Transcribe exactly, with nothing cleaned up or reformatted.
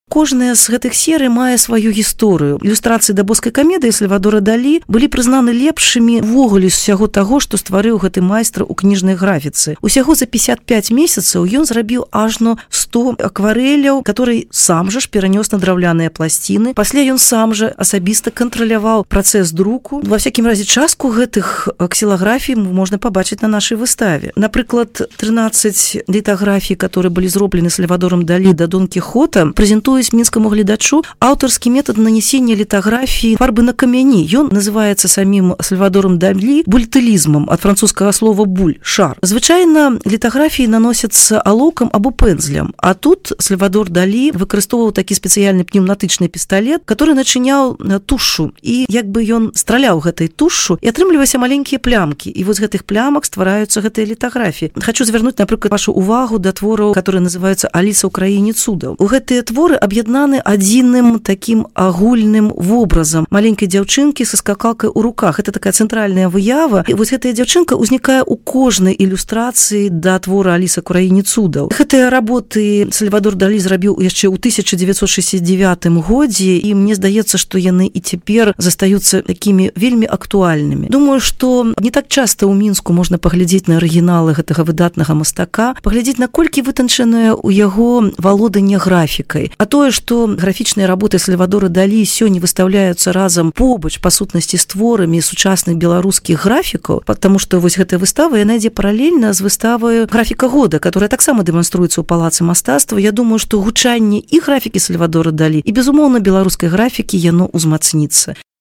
Кожная з гэтых серый мае сваю гісторыю. Ілюстрацыі да боскай камедыі Сальвадора Далі былі прызнаны лепшымі ввогуле з усяго таго, што стварыў гэты майстар у кніжнай графіцы. Усяго за пятьдесят пять месяцаў ён зрабіў ажно сто акварэляў, которые сам жа ж перанёс на драўляныя пласціны. Пасля ён сам жа асабіста кантраляваў працэс друку. Ва всякім разе частку гэтых ксілаграфій можна пабачыць на нашай выставе. Напрыклад, тринадцать літаграфій, которые былі зроблены Сальвадором Далі да Дон Кіхота, прэзентуюць мінскаму гледачу аўтарскі метад нанесення літаграфіі фарбы на камяні. Ён называецца самім Сальвадором Далі бультылізмам, ад французскага слова буль, шар. Звычайна літаграфіі наносяцца алоўкам або пэндзлем, а тут Сальвадор Далі выкарыстоўваў такі спецыяльны пнеўматычны пісталет, который начыняў тушу, і як бы ён страляў гэтай тушу, і атрымліваліся маленькія плямкі, і вось з гэтых плямак ствараюцца гэтыя літаграфіі. Хочу звярнуць, напрыклад, вашу увагу да твораў, которые называюцца «Аліса ў краіне цудаў». У гэтыя творы аб'яднаны адзіным такім агульным вобразам маленькай дзяўчынкі са скакалкай у руках. Это такая цэнтральная выява, і вось гэтая дзяўчынка ўзнікае ў кожнай ілюстрацыі да твора «Аліса ў краіне цудаў». Гэтыя работы Сальвадор Далі зрабіў яшчэ ў тысяча девятьсот шестьдесят девятым годзе, і мне здаецца, што яны і цяпер застаюцца такімі вельмі актуальнымі. Думаю, што не так часта ў Мінску можна паглядзець на арыгіналы гэтага выдатнага мастака, паглядзець, наколькі вытанчанае ў яго валоданне графікай. А тое, што графічныя работы Сальвадора Далі сёння выстаўляюцца разам побач па сутнасці з творамі сучасных беларускіх графікаў, потому што вось гэтая выстава, яна ідзе паралельна з выставай «Графіка года», которая таксама дэманструецца ў палацы мастацтва. Я думаю, што гучанне і графікі Сальвадора Далі, і, безумоўна, беларускай графікі яно ўзмацніцца.